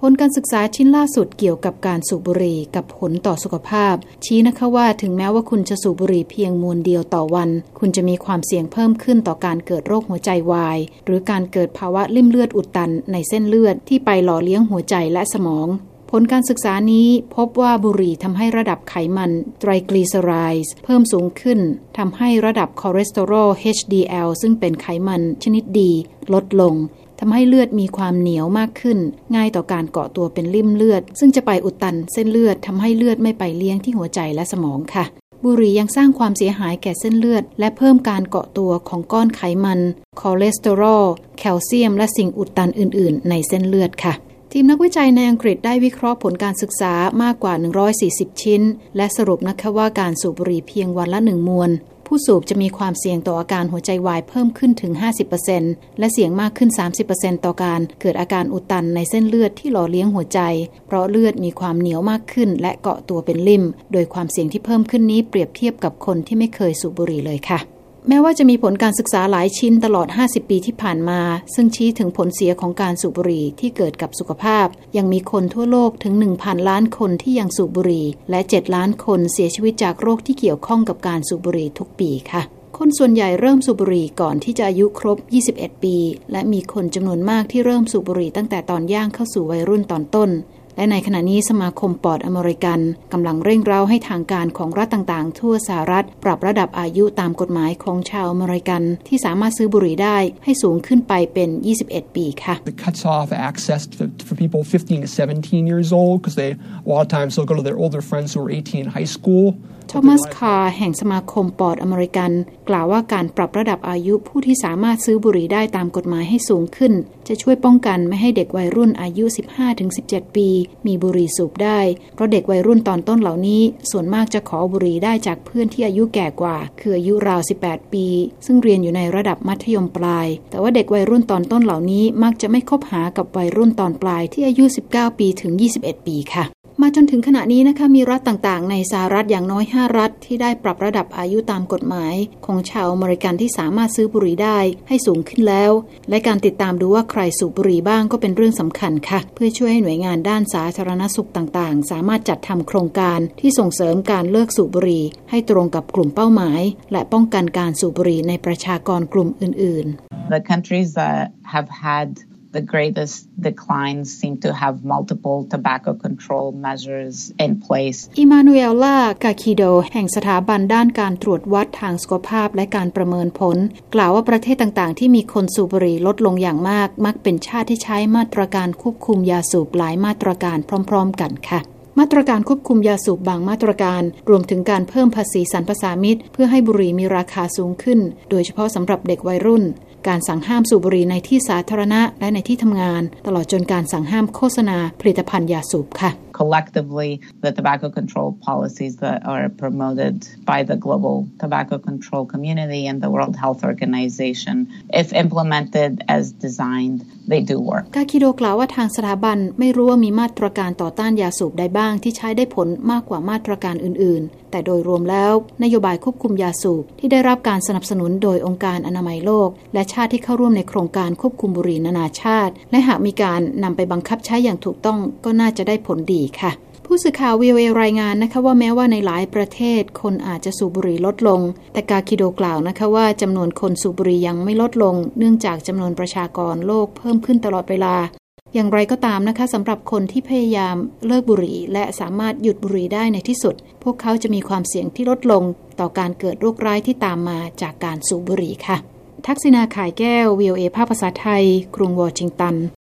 ผลการศึกษาชิ้นล่าสุดเกี่ยวกับการสูบบุหรี่กับผลต่อสุขภาพชี้นะคะว่าถึงแม้ว่าคุณจะสูบบุหรี่เพียงมวนเดียวต่อวันคุณจะมีความเสี่ยงเพิ่มขึ้นต่อการเกิดโรคหัวใจวายหรือการเกิดภาวะลิ่มเลือดอุดตันในเส้นเลือดที่ไปหล่อเลี้ยงหัวใจและสมองผลการศึกษานี้พบว่าบุหรี่ทำให้ระดับไขมันไตรกลีเซอไรด์เพิ่มสูงขึ้นทำให้ระดับคอเลสเตอรอล HDL ซึ่งเป็นไขมันชนิดดีลดลงทำให้เลือดมีความเหนียวมากขึ้นง่ายต่อการเกาะตัวเป็นลิ่มเลือดซึ่งจะไปอุดตันเส้นเลือดทำให้เลือดไม่ไปเลี้ยงที่หัวใจและสมองค่ะบุหรี่ยังสร้างความเสียหายแก่เส้นเลือดและเพิ่มการเกาะตัวของก้อนไขมันคอเลสเตอรอลแคลเซียมและสิ่งอุดตันอื่นๆในเส้นเลือดค่ะทีมนักวิจัยในอังกฤษได้วิเคราะห์ผลการศึกษามากกว่า140ชิ้นและสรุปนะคะว่าการสูบบุหรี่เพียงวันละ1มวนผู้สูบจะมีความเสี่ยงต่ออาการหัวใจวายเพิ่มขึ้นถึง 50% และเสี่ยงมากขึ้น 30% ต่อการเกิดอาการอุดตันในเส้นเลือดที่หล่อเลี้ยงหัวใจเพราะเลือดมีความเหนียวมากขึ้นและเกาะตัวเป็นลิ่มโดยความเสี่ยงที่เพิ่มขึ้นนี้เปรียบเทียบกับคนที่ไม่เคยสูบบุหรี่เลยค่ะแม้ว่าจะมีผลการศึกษาหลายชิ้นตลอด50ปีที่ผ่านมาซึ่งชี้ถึงผลเสียของการสูบบุหรี่ที่เกิดกับสุขภาพยังมีคนทั่วโลกถึง 1,000 ล้านคนที่ยังสูบบุหรี่และ7ล้านคนเสียชีวิตจากโรคที่เกี่ยวข้องกับการสูบบุหรี่ทุกปีค่ะคนส่วนใหญ่เริ่มสูบบุหรี่ก่อนที่จะอายุครบ21ปีและมีคนจำนวนมากที่เริ่มสูบบุหรี่ตั้งแต่ตอนย่างเข้าสู่วัยรุ่นตอนต้นและในขณะนี้สมาคมปอดอเมริกันกำลังเร่งเร้าให้ทางการของรัฐต่างๆทั่วสหรัฐปรับระดับอายุตามกฎหมายของชาวอเมริกันที่สามารถซื้อบุหรี่ได้ให้สูงขึ้นไปเป็น21ปีค่ะ It cuts off access for people 15 to 17 years old because a lot of times they'll go to their older friends who are 18 in high school โทมัสคาร์แห่งสมาคมปอดอเมริกันกล่าวว่าการปรับระดับอายุผู้ที่สามารถซื้อบุหรี่ได้ตามกฎหมายให้สูงขึ้นจะช่วยป้องกันไม่ให้เด็กวัยรุ่นอายุ 15-17 ปีมีบุหรี่สูบได้เพราะเด็กวัยรุ่นตอนต้นเหล่านี้ส่วนมากจะขอบุหรี่ได้จากเพื่อนที่อายุแก่กว่าคืออายุราว18ปีซึ่งเรียนอยู่ในระดับมัธยมปลายแต่ว่าเด็กวัยรุ่นตอนต้นเหล่านี้มักจะไม่คบหากับวัยรุ่นตอนปลายที่อายุ19ปีถึง21ปีค่ะมาจนถึงขณะนี้นะคะมีรัฐต่างๆในสหรัฐอย่างน้อย5รัฐที่ได้ปรับระดับอายุตามกฎหมายของชาวอเมริกันที่สามารถซื้อบุหรี่ได้ให้สูงขึ้นแล้วและการติดตามดูว่าใครสูบบุหรี่บ้างก็เป็นเรื่องสำคัญค่ะเพื่อช่วยให้หน่วยงานด้านสาธารณสุขต่างๆสามารถจัดทำโครงการที่ส่งเสริมการเลิกสูบบุหรี่ให้ตรงกับกลุ่มเป้าหมายและป้องกันการสูบบุหรี่ในประชากรกลุ่มอื่นๆ The countries that have had the greatest declines seem to have multiple tobacco control measures in place. อิมานูเอลล่ากาคิโดแห่งสถาบันด้านการตรวจวัดทางสุขภาพและการประเมินผลกล่าวว่าประเทศต่างๆที่มีคนสูบบุหรี่ลดลงอย่างมากมักเป็นชาติที่ใช้มาตรการควบคุมยาสูบหลายมาตรการพร้อมๆกันค่ะมาตรการควบคุมยาสูบบางมาตรการรวมถึงการเพิ่มภาษีสรรพสามิตเพื่อให้บุหรี่มีราคาสูงขึ้นโดยเฉพาะสำหรับเด็กวัยรุ่นการสั่งห้ามสูบบุหรี่ในที่สาธารณะและในที่ทำงานตลอดจนการสั่งห้ามโฆษณาผลิตภัณฑ์ยาสูบค่ะ Collectively, the tobacco control policies that are promoted by the global tobacco control community and the World Health Organization, if implemented as designed, they do work. กาคิโดกล่าวว่าทางสถาบันไม่รู้ว่ามีมาตรการต่อต้านยาสูบใดบ้างที่ใช้ได้ผลมากกว่ามาตรการอื่นๆแต่โดยรวมแล้วนโยบายควบคุมยาสูบที่ได้รับการสนับสนุนโดยองค์การอนามัยโลกและชาติที่เข้าร่วมในโครงการควบคุมบุหรี่นานาชาติและหากมีการนำไปบังคับใช้อย่างถูกต้องก็น่าจะได้ผลดีค่ะผู้สื่อข่าว VOA รายงานนะคะว่าแม้ว่าในหลายประเทศคนอาจจะสูบบุหรี่ลดลงแต่กาคิโดกล่าวนะคะว่าจำนวนคนสูบบุหรี่ยังไม่ลดลงเนื่องจากจำนวนประชากรโลกเพิ่มขึ้นตลอดเวลาอย่างไรก็ตามนะคะสำหรับคนที่พยายามเลิกบุหรี่และสามารถหยุดบุหรี่ได้ในที่สุดพวกเขาจะมีความเสี่ยงที่ลดลงต่อการเกิดโรคร้ายที่ตามมาจากการสูบบุหรี่ค่ะทักษิณา ข่ายแก้ว VOA ภาคภาษาไทยกรุงวอชิงตัน